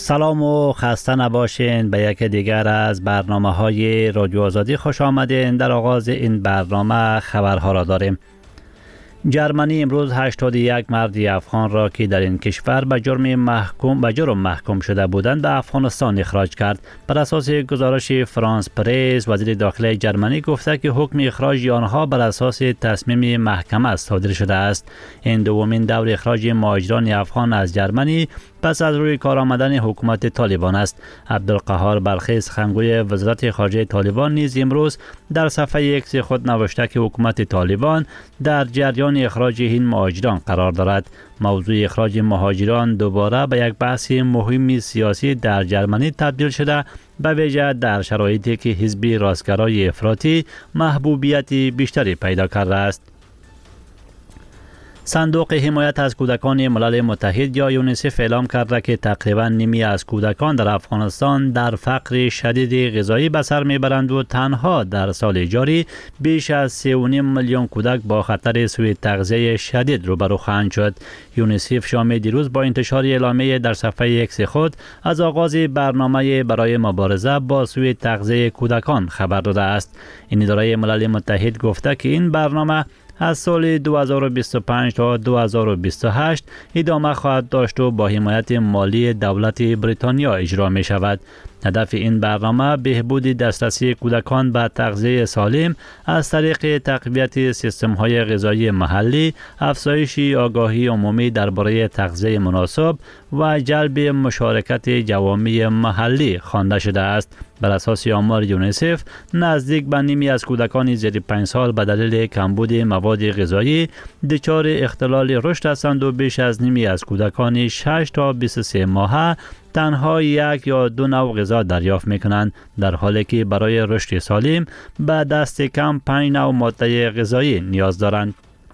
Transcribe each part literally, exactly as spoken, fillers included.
سلام و خسته نباشین به یک دیگر از برنامه های رادیو آزادی خوش آمدین. در آغاز این برنامه خبرها را داریم. جرمنی امروز هشتاد و یک مرد افغان را که در این کشور به جرم محکوم به جرم محکوم شده بودند به افغانستان اخراج کرد. بر اساس گزارش فرانس پرس، وزیر داخلی جرمنی گفته که حکم اخراج آنها بر اساس تصمیم محکمه صادر شده است. این دومین دور اخراج مهاجران افغان از جرمنی پس از روی کار آمدن حکومت طالبان است. عبدالقهار بلخی، سخنگوی وزارت خارجه طالبان، نیز امروز در صفحه ایکس خود نوشته که حکومت طالبان در جریان اخراج این مهاجران قرار دارد. موضوع اخراج مهاجران دوباره به یک بحث مهم سیاسی در جرمنی تبدیل شده، به ویژه در شرایطی که حزب راستگرای افراطی محبوبیت بیشتری پیدا کرده است. صندوق حمایت از کودکان ملل متحد یا یونیسف اعلام کرده که تقریبا نیمی از کودکان در افغانستان در فقر شدید غذایی به سر میبرند و تنها در سال جاری بیش از سه و نیم میلیون کودک با خطر سوء تغذیه شدید روبرو خواهند شد. یونیسف شام دیروز با انتشار اعلامیه در صفحه ایکس خود از آغاز برنامه برای مبارزه با سوء تغذیه کودکان خبر داده است. این اداره ملل متحد گفته که این برنامه از سال دو هزار و بیست و پنج تا دو هزار و بیست و هشت ادامه خواهد داشت و با حمایت مالی دولت بریتانیا اجرا می شود. هدف این برنامه بهبود دسترسی کودکان به تغذیه سالم از طریق تقویت سیستم‌های غذایی محلی، افزایش آگاهی عمومی درباره تغذیه مناسب و جلب مشارکت جوامع محلی خوانده شده است. بر اساس آمار یونیسف، نزدیک به نیمی از کودکان زیر پنج سال به دلیل کمبود مواد غذایی دچار اختلال رشد هستند و بیش از نیمی از کودکان شش تا بیست و سه ماهه تنها یک یا دو نوع غذا دریافت میکنند، در حالی که برای رشد سالم به دست کم پنج نوع ماده غذایی نیاز دارند.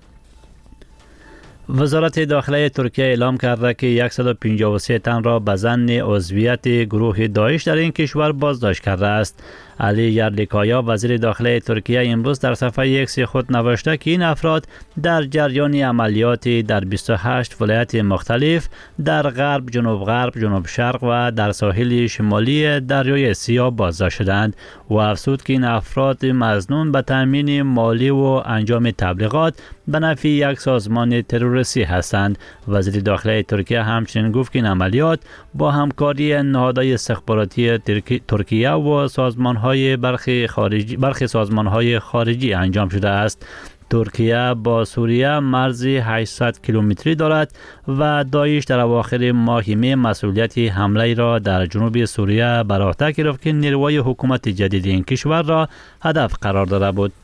وزارت داخلی ترکیه اعلام کرده که صد و پنجاه و سه تن را به ظن عضویت گروه داعش در این کشور بازداشت کرده است. علی یرلیکایا، وزیر داخلی ترکیه، امروز در صفحه ایکس خود نوشته که این افراد در جریان عملیاتی در بیست و هشت ولایت مختلف در غرب، جنوب غرب، جنوب شرق و در ساحل شمالی دریای سیاه بازداشت شدند و افزود که این افراد مظنون به تامین مالی و انجام تبلیغات به نفع یک سازمان تروریستی هستند. وزیر داخلی ترکیه همچنین گفت که این عملیات با همکاری نهادهای استخباراتی ترکیه و سازمان‌های برخی خارجی برخی سازمان‌های خارجی انجام شده است. ترکیه با سوریه مرزی هشتصد کیلومتری دارد و داعش در اواخر ماه می مسئولیت حمله را در جنوب سوریه بر عهده گرفت که نیروهای حکومت جدید این کشور را هدف قرار داده بود.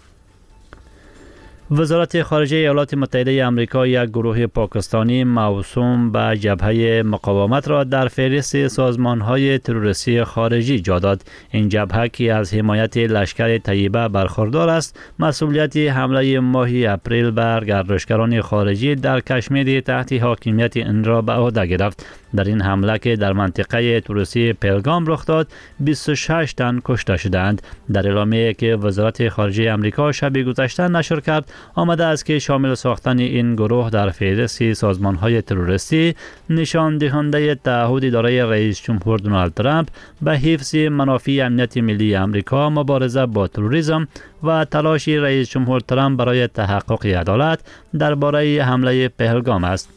وزارت خارجه ایالات متحده آمریکا یک گروه پاکستانی موسوم به جبهه مقاومت را در فهرست سازمان‌های تروریستی خارجی جا داد. این جبهه که از حمایت لشکر طیبه برخوردار است، مسئولیت حمله ماه اپریل بر گردشگران خارجی در کشمیر تحت حاکمیت این را به عهده گرفت. در این حمله که در منطقه توریستی پهلگام رخ داد، بیست و شش تن کشته شدند. در اعلامیه‌ای که وزارت خارجه آمریکا شب گذشته نشر کرد، آمده است که شامل ساختن این گروه در فهرست سازمان‌های تروریستی نشان دهنده تعهد اداره رئیس جمهور دونالد ترامپ به حفظ منافع امنیت ملی آمریکا، مبارزه با تروریسم و تلاش رئیس جمهور ترامپ برای تحقق عدالت درباره حمله پهلگام است.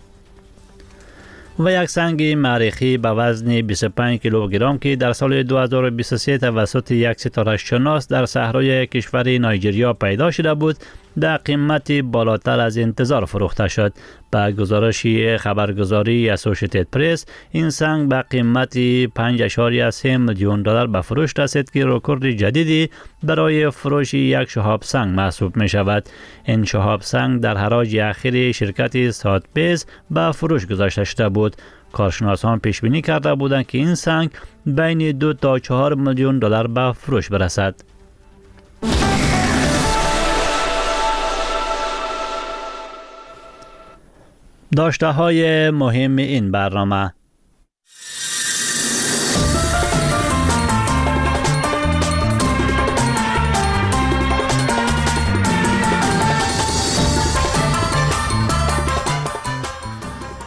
و یک سنگ مریخی به وزن بیست و پنج کیلوگرم که در سال دو هزار و بیست و سه توسط یک ستاره شناس در صحرای کشور نایجریا پیدا شده بود، در قیمت بالاتر از انتظار فروخته شد. با گزارش خبرگزاری اسوسییتد پرس، این سنگ به قیمت پنج اشاریه سه میلیون دلار به فروش رسید که رکورد جدیدی برای فروش یک شهاب سنگ محسوب می شود. این شهاب سنگ در حراج اخیر شرکت ساتبیز به فروش گذاشته شده بود. کارشناسان پیش بینی کرده بودند که این سنگ بین دو تا چهار میلیون دلار به فروش برسد. داشته های مهم این برنامه: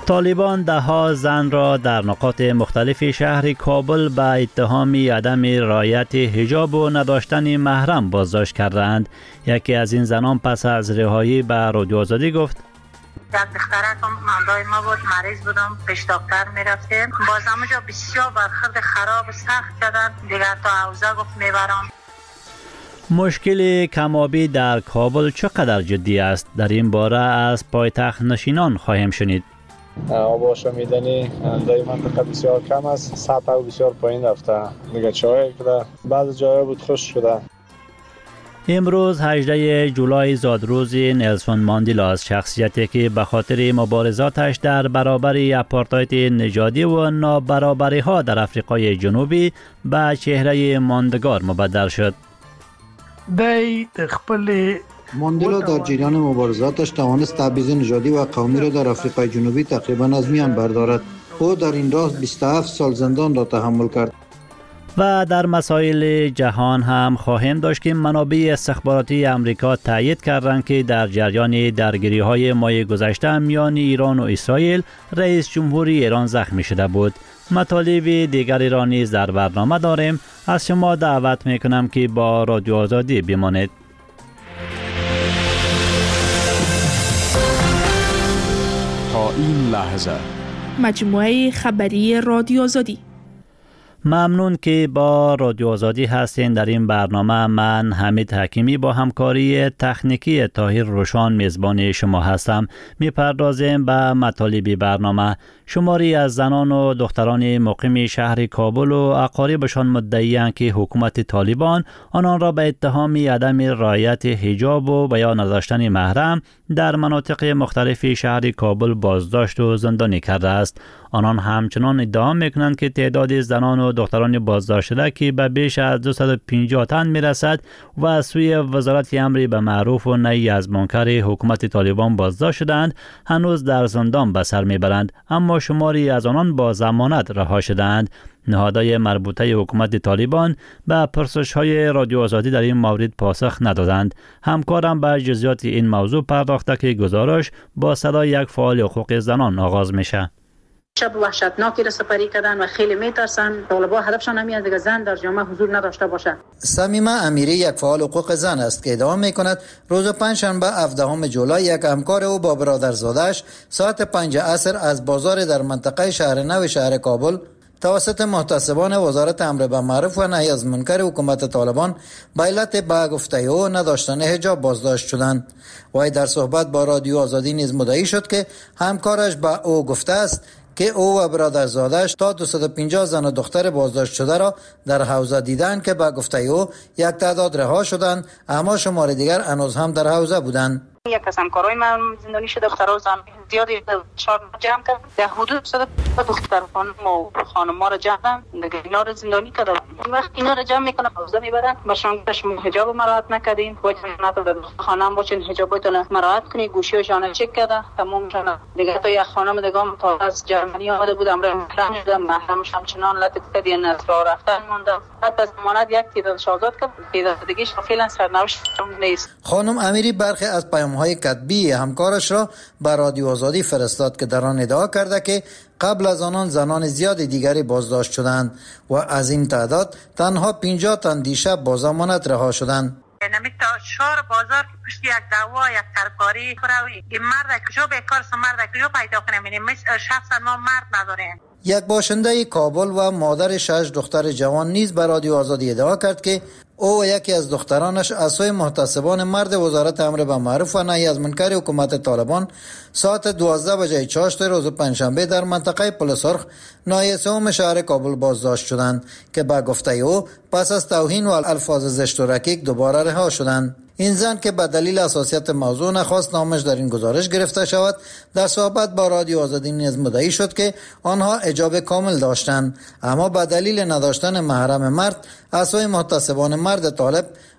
طالبان ده ها زن را در نقاط مختلف شهر کابل به اتهام عدم رعایت حجاب و نداشتن محرم بازداشت کردند. یکی از این زنان پس از رهایی به رادیو آزادی گفت: یک دخترکم مندای ما بود، مریض بودم، پیش دکتر میرفتیم، باز همونجا بسیار برخورد خراب سخت کردن، دیگر تا حوزه گفت میبرم. مشکل کمابی در کابل چقدر جدی است؟ در این باره از پایتخت نشینان خواهیم شنید. آب آشامیدنی در منطقه بسیار کم است، سطح بسیار پایین رفته، دیگه چای کده، بعض جاها بود خشک شده. امروز هجدهم جولای زادروز نلسون ماندلا است، شخصیتی که به خاطر مبارزاتش در برابر آپارتاید نژادی و نابرابری ها در آفریقای جنوبی به چهره ماندگار مبدل شد. دی خپل ماندلا در جریان مبارزاتش توانست تبعیض نژادی و قومی را در آفریقای جنوبی تقریبا از میان بردارد. او در این راه بیست و هفت سال زندان را تحمل کرد. و در مسائل جهان هم خواهیم داشت که منابع استخباراتی امریکا تایید کردند که در جریان درگیری های ماه گذشته میان ایران و اسرائیل رئیس جمهوری ایران زخمی شده بود. مطالب دیگری را نیز در برنامه داریم. از شما دعوت میکنم که با رادیو آزادی بمانید. تا این لحظه مجموعه خبری رادیو آزادی. ممنون که با رادیو آزادی هستین. در این برنامه من حمید حکیمی با همکاری تکنیکی طاهر روشان میزبان شما هستم. میپردازیم به مطالب برنامه. شماری از زنان و دختران مقیم شهر کابل و اقاربشان مدعی‌اند که حکومت طالبان آنان را به اتهام عدم رعایت حجاب و بیان نداشتن محرم در مناطق مختلف شهر کابل بازداشت و زندانی کرده است. آنان همچنان ادعا میکنند که تعداد زنان و دختران بازداشت شده که به بیش از دویست و پنجاه تن میرسد و از سوی وزارت امر به معروف و نهی از منکر حکومت طالبان بازداشت شدند هنوز در زندان به سر میبرند، اما شماری از آنان با ضمانت رها شدند. نهادهای مربوطه حکومت طالبان به پرسش‌های رادیو آزادی در این مورد پاسخ ندادند. همکارم به جزئیات این موضوع پرداخته که گزارش با صدای یک فعال حقوق زنان آغاز میشه. شب وحشتناکی را سپری کردن و خیلی میترسن. طالبان هدفشان همین است دیگه زن در جامعه حضور نداشته باشه. صمیمه امیری یک فعال حقوق زن است که ادعا میکند روز پنجشنبه هفدهم جولای یک همکار او با برادرزادش ساعت پنج عصر از بازار در منطقه شهر نو شهر کابل توسط محتسبان وزارت امر به معروف و نهی از منکر حکومت طالبان به علت به گفته او نداشتن حجاب بازداشت شدند. وی در صحبت با رادیو آزادی نیز مدعی شد که همکارش به او گفته است که او و برادرزادش تا دویست و پنجاه زن و دختر بازداشت شده را در حوزه دیدند که به گفته او یک تعداد رها شدند، اما شمار دیگر هنوز هم در حوزه بودند. یک از همکارای من زندانی شده، دخترها زن زیادی چهار جمع کرد، در حدود صد دختر خانم و خانم‌ها را جمع کردن، دیگه اینا را زندانی کردن. این وقت اینا را جمع میکنن حوزه میبرن، باشون شما حجاب مراعات نکردین، باید نداره خانم باشین حجابتون مراعات کنین، گوشی‌هاشون چک کرده تمامشون. دیگه تا یک خانم دیگه هم تا از جرمنی آمده بود، امر محرم شده، محرمش همچنان لطف کردین از راه رفتن مونده. حتی از ضمانت یک تعدادش آزاد کرد، تعداد دیگه‌اش فعلا سرنوشت نیست. خانم امیری برخی از پیام‌های کتبی همکارش را به رادیو آزادی فرستاد که در آن ادعا کرده که قبل از آنان زنان زیاد دیگری بازداشت شدند و از این تعداد تنها پنجاه تن دیشب با ضمانت رها شدند. نمی تا شهر بازار که پشت یک دعوا یک ترکاری خراوی این مرد کجا بیکار است، مرد کجا پیدا کنیم؟ یعنی شخصا ما مرد نداریم. یک باشنده کابل و مادر شش دختر جوان نیز به رادیو آزادی ادعا کرد که او و یکی از دخترانش از سوی محتسبان مرد وزارت امر به معروف و نهی از منکر حکومت طالبان ساعت دوازده بجه چاشت روز پنجشنبه در منطقه پل سرخ ناحیه سوم شهر کابل بازداشت شدند که به گفته او پس از توهین و الفاظ زشت و رکیک دوباره رها شدند. این زن که به دلیل حساسیت موضوع نخواست نامش در این گزارش گرفته شود، در صحبت با رادیو آزادی نیز مدعی شد که آنها حجاب کامل داشتند، اما به دلیل نداشتن محرم مرد از سوی محتسبان مرد طالب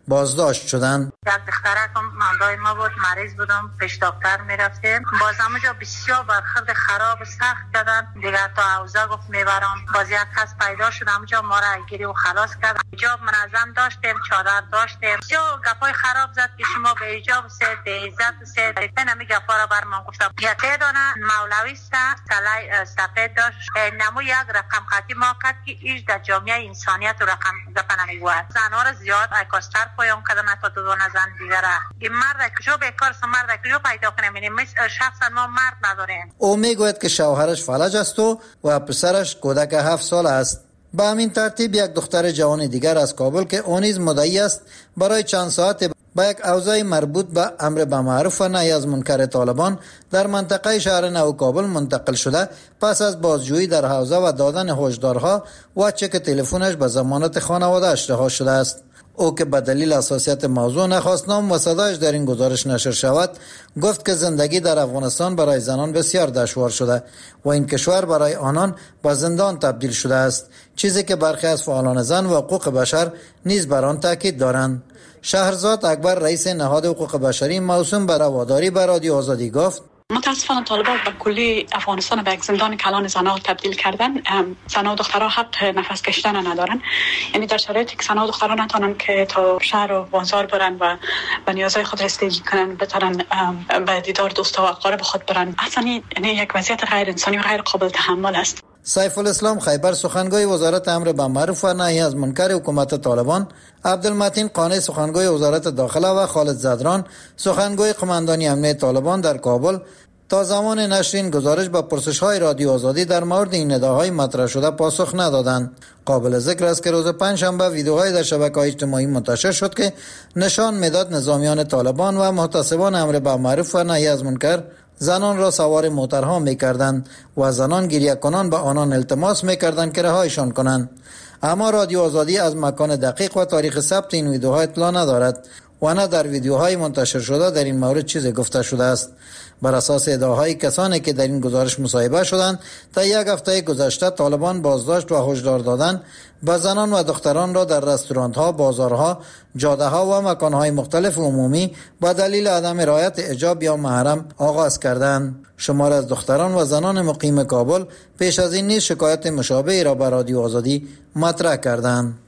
بازداشت شدند. یک دخترکم مندای ما بود، مریض بودم، پیش دکتر میرفتیم، باز همونجا بسیار برخورد خراب سخت کردن دیگه، تا حوزه گفت میبرم، باز یک کس پیدا شد همونجا ما را گیری و خلاص کرد. حجاب منظم داشتیم، چادر داشتیم، بسیار گپای خراب زد که شما به حجاب سید به عزت سید این همی گپا را بر من گفتم. یک دانه مولوی است سلای سفید داشت، نمو یک رقم خطی ما کرد که ایش در جامعه انسانیت و رقم گپ نمیگوید. زنها را زیاد ایکاستر پایان کردن تا دو دانه زن دیگره. این مرد کجا بیکار است، مرد کجا پیدا کنیم، مثل شخصا ما مرد نداریم. او میگوید که شوهرش فلج است و و پسرش کودک هفت سال است. به همین ترتیب یک دختر جوان دیگر از کابل که او نیز مدعی است برای چند ساعت با یک اوضاع مربوط به امر بالمعروف و نهی از منکر طالبان در منطقه شهر نو کابل منتقل شده، پس از بازجویی در حوزه و دادن هشدارها و چک تلفنش به ضمانت خانواده‌اش رها شده است. او که به دلیل حساسیت موضوع نخواست نام و صدایش در این گزارش نشر شود، گفت که زندگی در افغانستان برای زنان بسیار دشوار شده و این کشور برای آنان به زندان تبدیل شده است، چیزی که برخی از فعالان زن و حقوق بشر نیز بر آن تاکید دارند. شهرزاد اکبر رئیس نهاد حقوق بشری موسوم به رواداری به رادیو آزادی گفت: متاسفانه طالبان به کلی افغانستان به یک زندان کلان زنها تبدیل کردن. زنها و دخترها حق نفس کشیدن ندارن، یعنی در شرایطی که زنها و دخترها نتونن که تا شهر و بازار برن و به نیازهای خود رسیدگی کنن، بتونن به دیدار دوستا و اقارب خود برن، اصلا یعنی یک وضعیت غیر انسانی و غیر قابل تحمل است. سیف الاسلام خیبر سخنگوی وزارت امر بالمعروف و نهی از منکر حکومت طالبان، عبدالمتین قانع سخنگوی وزارت داخله و خالد زدران سخنگوی قماندانی امنیه طالبان در کابل تا زمان نشر این گزارش به پرسش‌های رادیو آزادی در مورد این نداهای مطرح شده پاسخ ندادند. قابل ذکر است که روز پنجشنبه ویدیوهای در شبکه‌های اجتماعی منتشر شد که نشان میداد نظامیان طالبان و محتسبان امر بالمعروف و نهی از منکر زنان را سوار موترها می‌کردند و زنان گریه کنان به آنان التماس می‌کردند که رهایشان کنند. اما رادیو آزادی از مکان دقیق و تاریخ ثبت این ویدیوها اطلاع ندارد و نه در ویدیوهای منتشر شده در این مورد چیزی گفته شده است. بر اساس ادعاهای کسانی که در این گزارش مصاحبه شدند، تا یک هفته گذشته طالبان بازداشت و هشدار دادن به زنان و دختران را در رستوران‌ها، بازارها، جاده‌ها و مکان‌های مختلف عمومی با دلیل عدم رعایت حجاب یا محرم آغاز کردند. شمار از دختران و زنان مقیم کابل پیش از این نیز شکایت مشابهی را به رادیو آزادی مطرح کردند.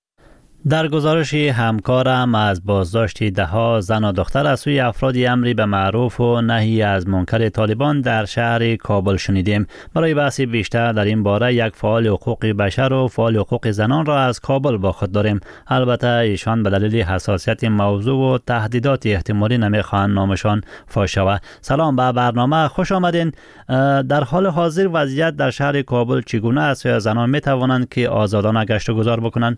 در گزارش همکارم از بازداشت ده‌ها زن و دختر از سوی افراد امری به معروف و نهی از منکر طالبان در شهر کابل شنیدیم. برای بحث بیشتر در این باره یک فعال حقوق بشر و فعال حقوق زنان را از کابل با خود داریم. البته ایشان به دلیل حساسیت موضوع و تهدیدات احتمالی نمیخواهند نامشان فاش شود. سلام به برنامه، خوش آمدین. در حال حاضر وضعیت در شهر کابل چگونه است و زنان می توانند که آزادانه گشت و گذار بکنند؟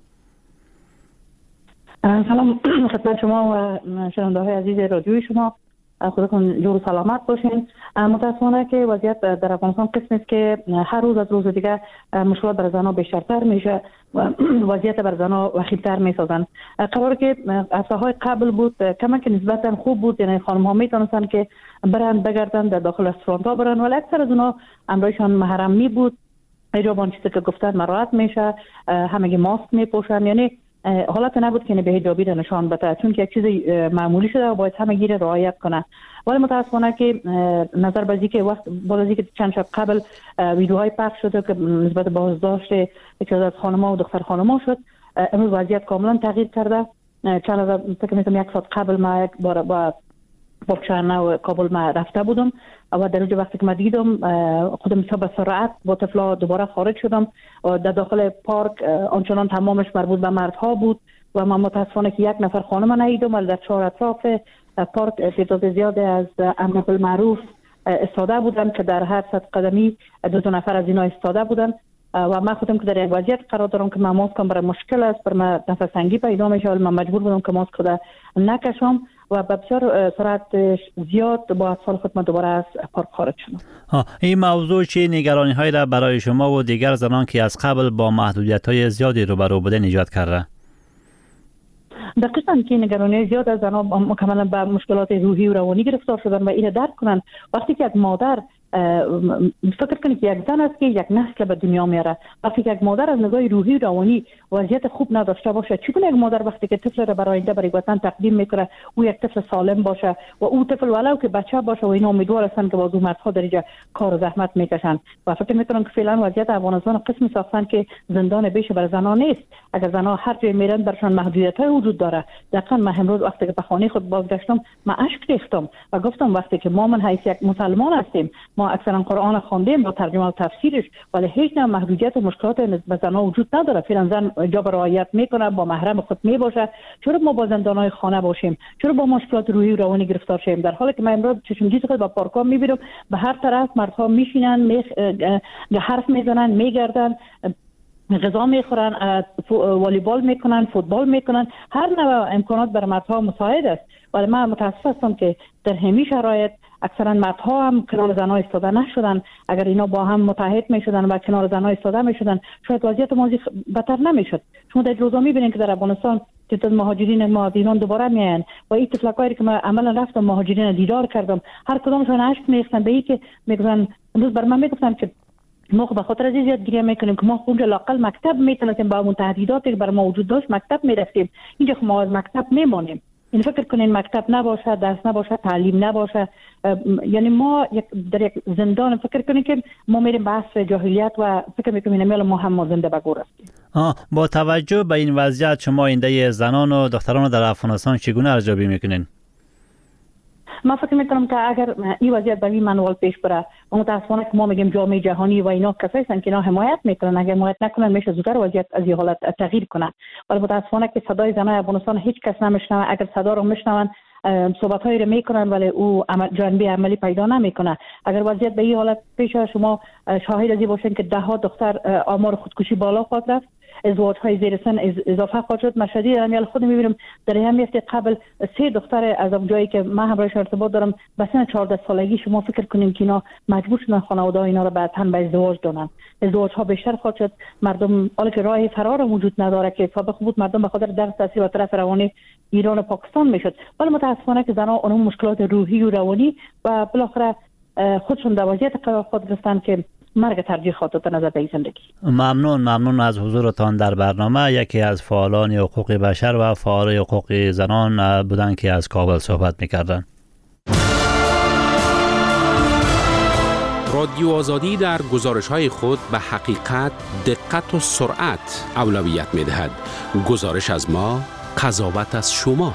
سلام خدمت شما و شنونده‌های عزیز رادیوی شما، خودتون جور و سلامت باشین. متاسفانه که وضعیت در افغانستان قسمی است که هر روز از روز دیگه مشکلات بر زنها بیشترتر میشه و وضعیت بر زنها وخیم‌تر میسازن. قرار که هفته‌های قبل بود کما که نسبتا خوب بود، یعنی خانم‌ها میتونستن که برن بگردن در داخل رستوران‌ها برن، ولی اکثر از اونها امرایشان محرم می بود، حجاب آن چیزی که گفتن مراعات میشه، همگی ماسک میپوشن، یعنی حالت نبود که به حجابی را نشان بده، چون که یک چیز معمولی شده و باید همه گیر رعایت کنه. ولی متاسفانه که نظر به که وقت بعد از اینکه چند شب قبل ویدیوهای پخش شده که نسبت بازداشت یکی از خانم‌ها و دختر خانم‌ها شد، امروز وضعیت کاملا تغییر کرده. چند از فکر می‌کنم یک ساعت قبل ما یک بار با باکچانه و کابل ما رفته بودم و در اونجا وقتی که ما دیدم خودم به سرعت با طفلا دوباره خارج شدم. در داخل پارک آنچنان تمامش مربوط به مردها بود و من متاسفانه که یک نفر خانم ندیدم، ولی در چهار اطراف پارک تعداد زیاد از امر بالمعروف استاده بودن که در هر صد قدمی دو تا نفر از اینا استاده بودن و من خودم که در یک وضعیت قرار دارم که من ماسکم برای مشکل است، بر من نفس تنگی پیدا میشه، ولی من مجبور بودم که ماسک خود نکشم و به بسیار سرعت زیاد با اطفال خود من دوباره از پارک خارج شدم. این موضوع چه نگرانی هایی را برای شما و دیگر زنان که از قبل با محدودیت های زیادی روبرو بودن ایجاد کرده؟ دقیقاً که نگرانی زیاد از زنان مکملا به مشکلات روحی و روانی گرفتار شدن و اینو درک کنن. وقتی که یک مادر فکر کنید که یک زن است که یک نسل به دنیا میاره. وقتی یک مادر از نگاه روحی و روانی وضعیت خوب نداشته باشه، چگونه یک مادر وقتی که طفل را برای آینده برای وطن تقدیم میکنه او یک طفل سالم باشه و او طفل ولو که بچه باشه و اینا امیدوار هستن که بازو مردها در اینجا کار و زحمت میکشن. و فکر میکنم که فعلا وضعیت افغانستان قسمی ساختن که زندان بیش بر زنان نیست. اگر زنها هر جای میرن برشان محدودیت های وجود داره. دقیقاً من امروز وقتی که به خانه خود بازگشتم من اشک ریختم و گفتم وقتی که ما من حیث یک مسلمان هستیم، ما اکثرا قرآن خواندیم با ترجمه و تفسیرش، ولی هیچ نوع محدودیت و مشکلات به زنها وجود نداره. فعلا زن جا رعایت میکنه، با محرم خود میباشه. چرا ما با زندانهای خانه باشیم؟ چرا با مشکلات روحی و روانی گرفتار شیم؟ در حالی که من امروز چشمگیر خود با پارک‌ها میبینم به هر طرف مردها میشینن، می حرف میزنن، میگردن، غذا میخورن، والیبال میکنن، فوتبال میکنن. هر نوع امکانات برای مردها مساعد است. ولی من متاسف هستم که در همین شرایط اکثرا مردها هم کنار زنها ایستاده نشدن. اگر اینا با هم متحد میشدن و کنار زنها ایستاده میشدن شاید وضعیت ماضی بدتر نمیشد. شما در روزا میبینید که در افغانستان تعداد مهاجرین ما از ایران دوباره میاین و این تفلکایی که من عملا رفتم مهاجرین دیدار کردم، هر کدامشون اشک میریختن به این که میگن امروز بر من میگفتن که ما به خاطر از زیاد گریه میکنیم که ما اونجا لاقل مکتب میتونستیم با اون تهدیداتی که بر ما وجود داشت مکتب میرفتیم، اینجا ما از مکتب میمونیم. این فکر کنین مکتب نباشه، درس نباشه، تعلیم نباشه، یعنی ما یک در یک زندان. فکر کنین که ما میریم به عصر جاهلیت و فکر میکنیم اینا ما هم زنده به گور هستیم. آه با توجه به این وضعیت شما آینده زنان و دختران در افغانستان چگونه ارزیابی میکنین؟ من فکر میکنم که اگر این وضعیت به این منوال پیش بره و متاسفانه که ما میگیم جامعه جهانی و اینا کسایی هستن که اینا حمایت میکنن، اگر حمایت نکنن میشه زودتر وضعیت از این حالت تغییر کنه. ولی متاسفانه که صدای زنای افغانستان هیچ کس نمیشنوه. اگر صدا رو میشنون صحبت‌هایی رو میکنن ولی او جنبه عملی پیدا نمیکنه. اگر وضعیت به این حالت پیش شما شاهد از این باشین که ده ها دختر آمار خودکشی بالا خواهد رفت، ازدواج های زیر سن اضافه خواهد شد. مشهدی امیال خود میبینم در هم میفته قبل سه دختر از اون جایی که من همراهش ارتباط دارم به سن چهارده سالگی شما فکر کنین که اینا مجبور شدن خانواده اینا رو بعد هم به ازدواج دادن. ازدواج ها بیشتر خواهد شد. مردم حالا که راه فرار وجود نداره که سابق بود مردم به خاطر درس تاثیر و طرف روانی ایران و پاکستان میشد، ولی متاسفانه که زنها اون مشکلات روحی و روانی و بالاخره خودشون در وضعیت قرار خود گرفتن که مرگ ترجیح خاطر نظر به زندگی. ممنون ممنون از حضورتان در برنامه. یکی از فعالان حقوق بشر و فعال حقوق زنان بودند که از کابل صحبت می‌کردند. رادیو آزادی در گزارش‌های خود به حقیقت، دقت و سرعت اولویت می‌دهد. گزارش از ما، قضاوت از شما.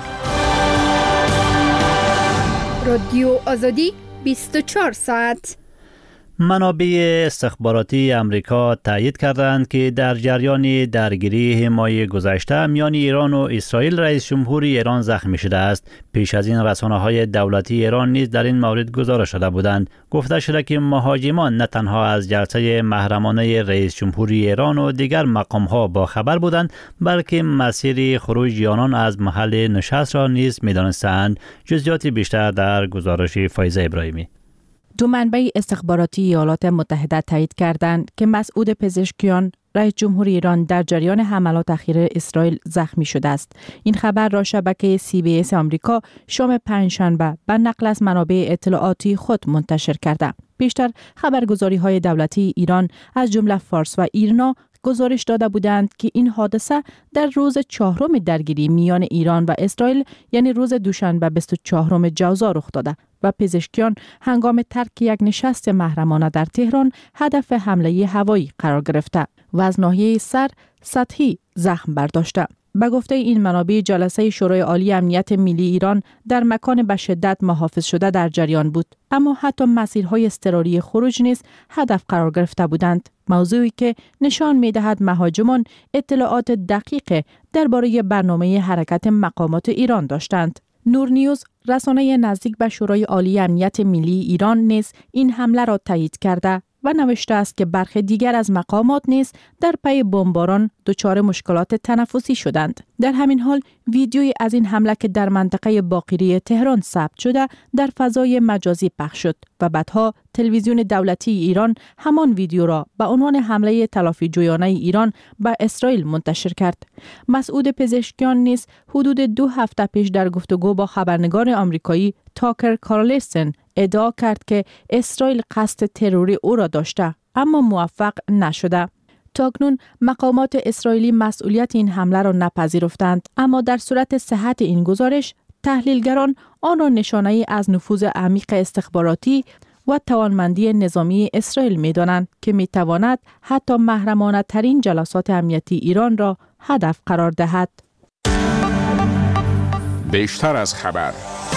رادیو آزادی بیست و چهار ساعت. منابع استخباراتی امریکا تایید کردند که در جریان درگیری ماه گذشته میان ایران و اسرائیل رئیس جمهوری ایران زخمی شده است. پیش از این رسانه‌های دولتی ایران نیز در این مورد گزارش داده بودند. گفته شده که مهاجمان نه تنها از جلسه محرمانه رئیس جمهوری ایران و دیگر مقام‌ها با خبر بودند، بلکه مسیر خروج آنان از محل نشست را نیز می‌دانستند. جزئیات بیشتر در گزارش فایزه ابراهیمی. دو منبع استخباراتی ایالات متحده تایید کردند که مسعود پزشکیان رئیس جمهوری ایران در جریان حملات اخیر اسرائیل زخمی شده است. این خبر را شبکه سی بی اس آمریکا شام پنجشنبه به نقل از منابع اطلاعاتی خود منتشر کرده. بیشتر خبرگزاری‌های دولتی ایران از جمله فارس و ایرنا گزارش داده بودند که این حادثه در روز چهارم درگیری میان ایران و اسرائیل یعنی روز دوشنبه بیست و چهارم جوزا رخ داده و پزشکیان هنگام ترک یک نشست محرمانه در تهران هدف حمله هوایی قرار گرفته و از ناحیه سر سطحی زخم برداشته. به گفته این منابع جلسه شورای عالی امنیت ملی ایران در مکان به شدت محافظ شده در جریان بود، اما حتی مسیرهای اضطراری خروج نیز هدف قرار گرفته بودند، موضوعی که نشان می‌دهد مهاجمان اطلاعات دقیق درباره برنامه حرکت مقامات ایران داشتند. نور نیوز رسانه نزدیک به شورای عالی امنیت ملی ایران نیز این حمله را تایید کرده و نوشته است که برخی دیگر از مقامات نیز در پی بمباران دچار مشکلات تنفسی شدند. در همین حال ویدیویی از این حمله که در منطقه باقری تهران ثبت شده در فضای مجازی پخش شد و بعدها تلویزیون دولتی ایران همان ویدیو را به عنوان حمله تلافی جویانه ایران به اسرائیل منتشر کرد. مسعود پزشکیان نیز حدود دو هفته پیش در گفتگو با خبرنگار آمریکایی تاکر کارلسن ادعا کرد که اسرائیل قصد تروری او را داشته اما موفق نشده. تاکنون مقامات اسرائیلی مسئولیت این حمله را نپذیرفتند، اما در صورت صحت این گزارش تحلیلگران آن را نشانه‌ای از نفوذ عمیق استخباراتی و توانمندی نظامی اسرائیل می‌دانند که می‌تواند حتی محرمانه ترین جلسات امنیتی ایران را هدف قرار دهد. بیشتر از خبر.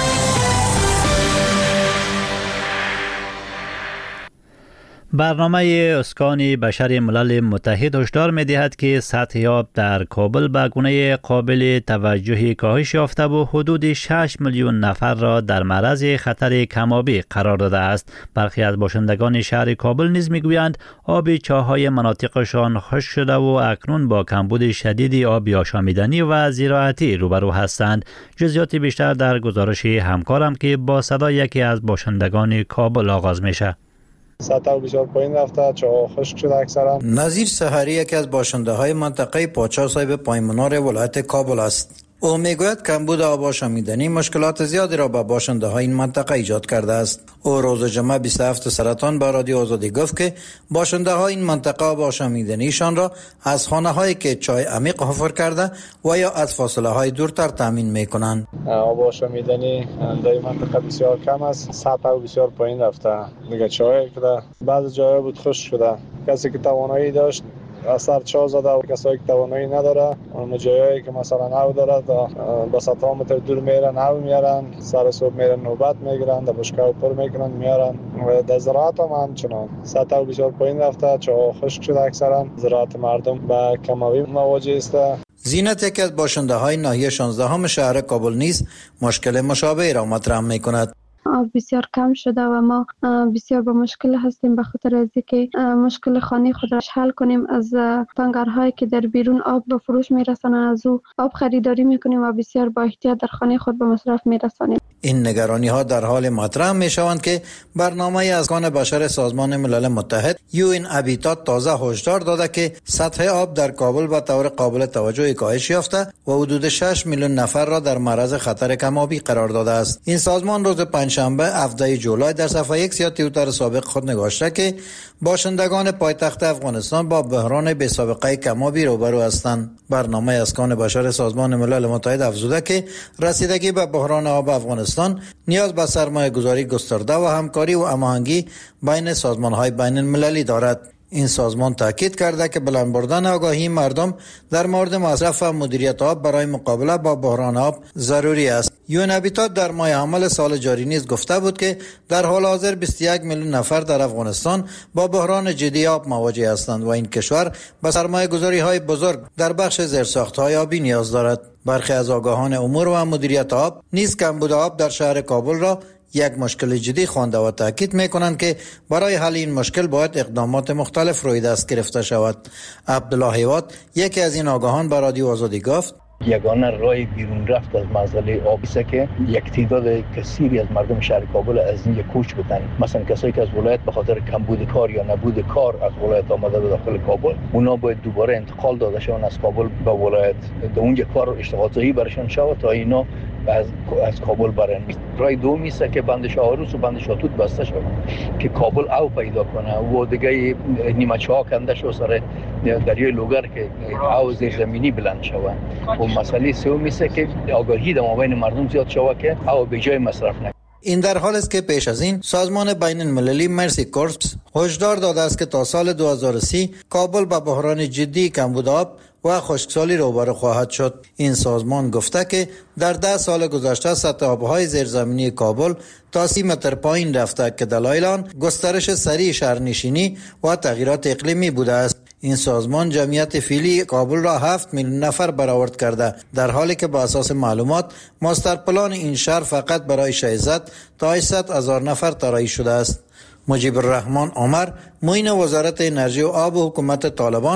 برنامه اسکان بشر ملل متحد هشدار می‌دهد که سطح آب در کابل به گونه قابل توجهی کاهش یافته و حدود شش میلیون نفر را در معرض خطر کم‌آبی قرار داده است. برخی از باشندگان شهر کابل نیز می‌گویند آب چاه‌های مناطقشان خشک شده و اکنون با کمبود شدید آب آشامیدنی و زراعتی روبرو هستند. جزئیات بیشتر در گزارش همکارم که با صدای یکی از باشندگان کابل آغاز میشه. سطح بسیار پایین رفته، چاه خشک شده اکثرا. نظیر سحری یکی از باشنده های منطقه پاچا صاحب پایمنار ولایت کابل است. او میگوید کمبود آب آشامیدنی مشکلات زیادی را به باشنده های این منطقه ایجاد کرده است. او روز جمعه بیست و هفتم سرطان به رادیو آزادی گفت که باشنده های این منطقه آب آشامیدنیشان را از خانه هایی که چای عمیق حفر کرده و یا از فاصله های دورتر تامین میکنند. آب آشامیدنی در این منطقه بسیار کم است، سطح بسیار پایین رفته. دیگه چای که بعضی جاها بود خشک شده. کسی که توانایی داشت اثر چا زده و کسایی که توانایی نداره اون جایی که مثلا نو داره با صد متر دور میرن نو میارن، سر صبح میرن نوبت میگیرن، در بشکه پر میکنن میارن. و در زراعت هم همچنان سطح بسیار پایین رفته، چا خشک شده اکثرا. زراعت مردم به کم‌آبی مواجه است. زینت یکی از باشنده های ناحیه شانزدهم شهر کابل نیز مشکل مشابه را مطرح میکند. آب بسیار کم شده و ما بسیار با مشکل هستیم به خاطر از اینکه مشکل خانه خود را حل کنیم. از تانگرهایی که در بیرون آب به فروش میرسانند از او آب خریداری میکنیم و بسیار با احتیاط در خانه خود به مصرف میرسانیم. این نگرانی ها در حال مطرح می شوند که برنامه اسکان بشر سازمان ملل متحد یو این هابیتات تازه هشدار داده که سطح آب در کابل به طور قابل توجهی کاهش یافته و حدود شش میلیون نفر را در معرض خطر کم‌آبی قرار داده است. این سازمان روز پنجشنبه هفدهم ژوئیه در صفحه ایکس یا توییتر سابق خود نگاشته که باشندگان پایتخت افغانستان با بحران بی سابقه کم‌آبی روبرو هستند. برنامه اسکان بشر سازمان ملل متحد افزوده که رسیدگی به بحران آب افغانستان نیاز به سرمایه گذاری گسترده و همکاری و هماهنگی بین سازمان‌های بین المللی دارد. این سازمان تاکید کرده که بلند بردن آگاهی مردم در مورد مصرف و مدیریت آب برای مقابله با بحران آب ضروری است. یون هابیتات در ماه حمل سال جاری نیز گفته بود که در حال حاضر بیست و یک میلیون نفر در افغانستان با بحران جدی آب مواجه هستند و این کشور به سرمایه گذاری های بزرگ در بخش زیرساخت های آبی نیاز دارد. برخی از آگاهان امور و مدیریت آب نیز کمبود آب در شهر کابل را یک مشکل جدی خوانده و تاکید میکنند که برای حل این مشکل باید اقدامات مختلف روی دست گرفته شود. عبدالله هیواد یکی از این آگاهان به رادیو آزادی گفت یگانه راه بیرون رفت از مسئله آب است که یک تعداد کثیری از مردم شهر کابل از این کوچ بکنن. مثلا کسایی که از ولایت به خاطر کمبود کار یا نبود کار از ولایت آمده به داخل کابل، اونا باید دوباره انتقال داده شون از کابل به ولایت، در اونجا کار اشتغالزایی برشون شود تا اینا از از کابل برن. راه دومی است که بند شاهروس و بند شاتوت بسته شود که کابل او پیدا کنه و دیگه نیمه چاه کنده شو سر دریای لوگر که او زیر زمینی بلند شود. و مسئله سومی است که آگاهی در مابین مردم زیاد شود که او به جای مصرف نکنه. این در حال است که پیش از این سازمان بین المللی مرسی کورپس هشدار داده است که تا سال دو هزار و سی کابل با بحران جدی کمبود آب و خشکسالی روبرو خواهد شد. این سازمان گفته که در ده سال گذشته سطح آبهای زیرزمینی کابل تا سی متر پایین رفته که دلایل آن گسترش سریع شهرنشینی و تغییرات اقلیمی بوده است. این سازمان جمعیت فعلی کابل را هفت میلیون نفر برآورد کرده، در حالی که با اساس معلومات ماستر پلان این شهر فقط برای ششصد تا هشتصد هزار نفر طراحی شده است. مجیب الرحمن عمر معین وزارت انرژی و آب و حکومت طالبان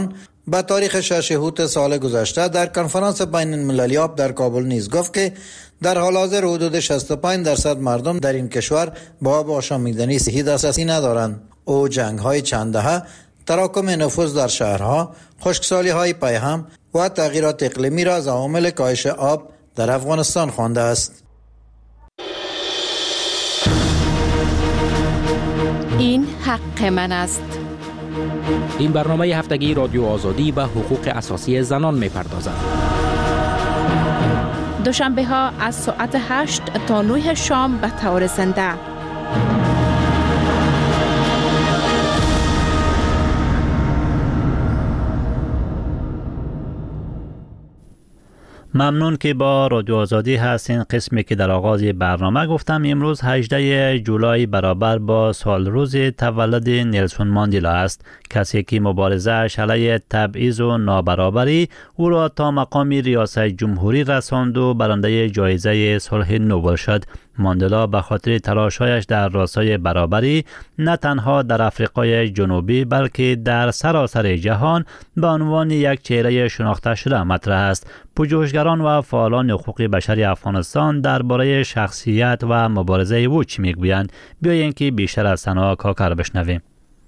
به تاریخ شش هوت سال گذشته در کنفرانس بین المللی آب در کابل نیز گفت که در حال حاضر حدود شصت و پنج درصد مردم در این کشور با آب آشامیدنی صحی دسترسی ندارند. او جنگ های چند دهه، تراکم نفوذ در شهرها، خشکسالی های پیهم و تغییرات اقلیمی را از عوامل کاهش آب در افغانستان خوانده است. این حق من است. این برنامه هفتگی رادیو آزادی به حقوق اساسی زنان می‌پردازد. دوشنبه ها از ساعت هشت تا نه شام به طور زنده. ممنون که با رادیو آزادی هستین. قسمی که در آغاز برنامه گفتم امروز هجدهم جولای برابر با سال روز تولد نلسون ماندلا است، کسی که مبارزه‌اش علیه تبعیض و نابرابری او را تا مقام ریاست جمهوری رساند و برنده جایزه صلح نوبل شد. ماندلا به خاطر تلاش‌هایش در راستای برابری نه تنها در آفریقای جنوبی بلکه در سراسر جهان به عنوان یک چهره شناخته شده مطرح است. پژوهشگران و فعالان حقوق بشری افغانستان درباره شخصیت و مبارزه او چی میگویند؟ بیایید که بیشتر از سنا کاکر بشنویم.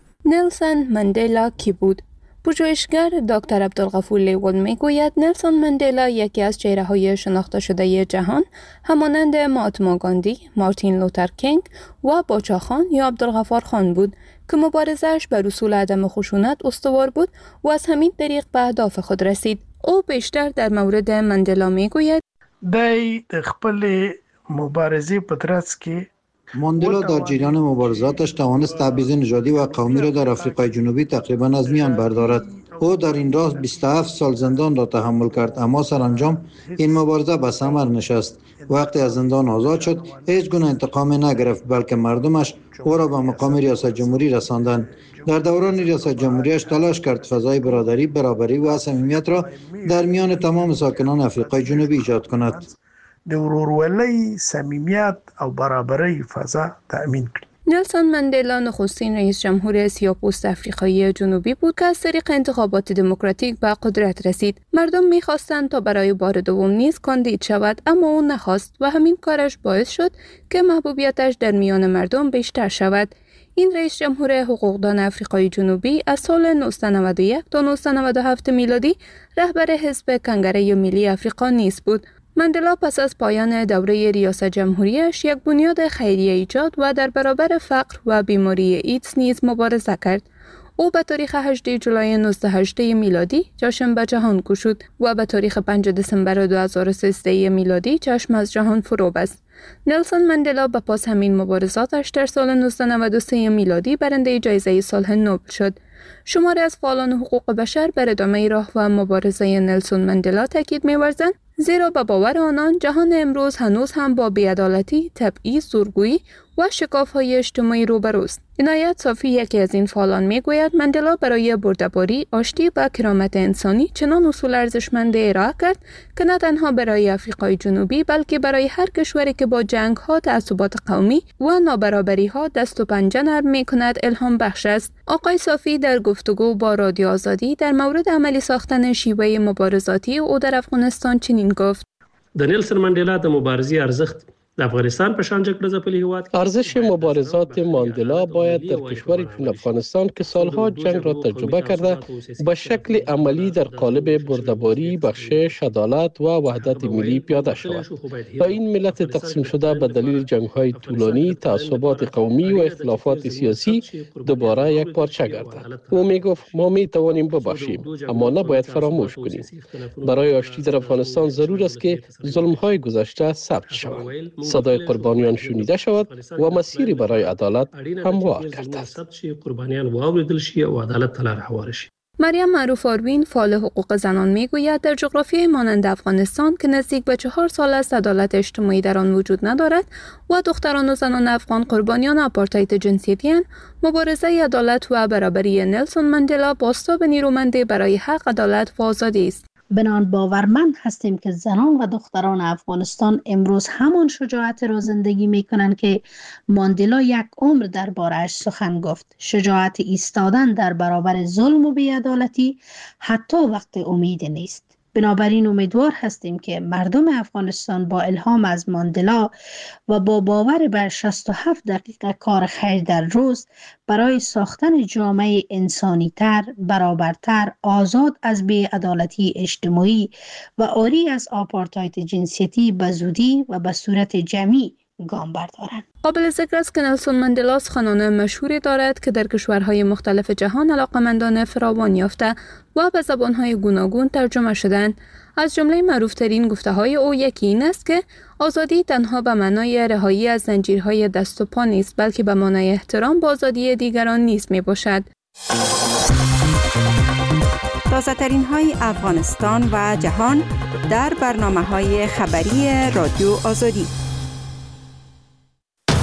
نلسون ماندلا کی بود؟ پژوهشگر دکتر عبدالغفور لیول میگوید نلسون ماندلا یکی از چهره‌های شناخته شده جهان همانند مهاتما گاندی، مارتین لوتر کینگ و باچا خان یا عبدالغفار خان بود که مبارزه‌اش بر اصول عدم خشونت استوار بود و از همین طریق به اهداف خود رسید. او بیشتر در مورد ماندلا میگوید دای خپل مبارزه په ترڅ کې ماندلا در جریان مبارزاتش توانست تبعیض نژادی و قومی را در آفریقای جنوبی تقریبا از میان بردارد. او در این راه بیست و هفت سال زندان را تحمل کرد، اما سرانجام این مبارزه به ثمر نشست. وقتی از زندان آزاد شد هیچ گونه انتقام نگرفت، بلکه مردمش او را به مقام ریاست جمهوری رساندند. در دوران ریاست جمهوریش تلاش کرد فضای برادری، برابری و صمیمیت را در میان تمام ساکنان آفریقای جنوبی ایجاد کند. د ورورولۍ، صمیمیت او برابری فضا تأمین کړي. نلسون ماندلا نخستین رئیس جمهور سیاه‌پوست آفریقایی جنوبی بود که از طریق انتخابات دموکراتیک به قدرت رسید. مردم می‌خواستند تا برای بار دوم نیز کاندید شود، اما او نخواست و همین کارش باعث شد که محبوبیتش در میان مردم بیشتر شود. این رئیس جمهور حقوقدان آفریقای جنوبی از سال نوزده نود و یک تا نوزده نود و هفت میلادی رهبر حزب کنگره ملی آفریقا نیز بود. ماندلا پس از پایان دوره ریاست جمهوریش یک بنیاد خیریه ایجاد و در برابر فقر و بیماری ایدز نیز مبارزه کرد. او به تاریخ هجدهم جولای نوزده هجده میلادی چشم به جهان گشود و به تاریخ پنجم دسامبر دو هزار و سیزده میلادی چشم از جهان فرو بست. نلسون ماندلا به پاس همین مبارزاتش در سال نوزده نود و سه میلادی برنده جایزه صلح نوبل شد. شماری از فعالان حقوق بشر بر ادامه راه و مبارزه نلسون ماندلا تاکید می‌ورزند، زیرا به باور آنان جهان امروز هنوز هم با بی‌عدالتی، تبعیض، زورگویی و شکاف‌های اجتماعی روبروست. عنایت صافی یکی از این فعالان میگوید ماندلا برای برده‌باری، آشتی و کرامت انسانی چنان اصول ارزشمند ارائه کرد که نه تنها برای آفریقای جنوبی بلکه برای هر کشوری که با جنگ‌ها، تعصبات قومی و نابرابری‌ها دست و پنجه نرم می‌کند الهام بخش است. آقای صافی در گفتگو با رادیو آزادی در مورد عملی ساختن شیوه مبارزاتی او در افغانستان چنین گفت: د نلسون منډیلا د مبارزې ارزښت د افغانستان په شان جګړه ځپلي هیواد ارزش مبارزات ماندلا باید در کشوری چون افغانستان که سالها جنگ را تجربه کرده به شکل عملی در قالب برده‌باری، بخشش، عدالت و وحدت ملی پیاده شود تا این ملت تقسیم شده به دلیل جنگ‌های طولانی، تعصبات قومی و اختلافات سیاسی دوباره یک پارچه گردد. او میگفت ما می توانیم ببخشیم اما نباید فراموش کنیم. برای آشتی در افغانستان ضرور است که ظلم‌های گذشته ثبت شود، صدای قربانیان شنیده شود و مسیری برای عدالت هموار گردد. مریم معروف آروین فعال حقوق زنان میگوید در جغرافیای مانند افغانستان که نزدیک به چهار سال است عدالت اجتماعی در آن وجود ندارد و دختران و زنان افغان قربانیان آپارتاید جنسیتی اند، مبارزه عدالت و برابری نلسون ماندلا بازتاب نیرومند برای حق، عدالت و آزادی است. بنان باورمند هستیم که زنان و دختران افغانستان امروز همان شجاعت را زندگی می کنند که ماندلا یک عمر درباره‌اش سخن گفت. شجاعت ایستادن در برابر ظلم و بی‌عدالتی حتی وقت امید نیست. بنابراین امیدوار هستیم که مردم افغانستان با الهام از ماندلا و با باور بر شصت و هفت دقیقه کار خیر در روز برای ساختن جامعه انسانی تر، برابرتر، آزاد از بی‌عدالتی اجتماعی و عاری از آپارتاید جنسیتی به زودی و به صورت جمعی گام بردارند. قابل ذکر است که نلسون ماندلا سخنان مشهوری دارد که در کشورهای مختلف جهان علاقمندان فراوان یافته و به زبانهای گوناگون ترجمه شدند. از جمله معروفترین گفته‌های او یکی این است که آزادی تنها به معنای رهایی از زنجیرهای دست و پا نیست، بلکه به معنای احترام به آزادی دیگران نیز میباشد. تازه ترین های افغانستان و جهان در برنامه های خبری رادیو آزادی.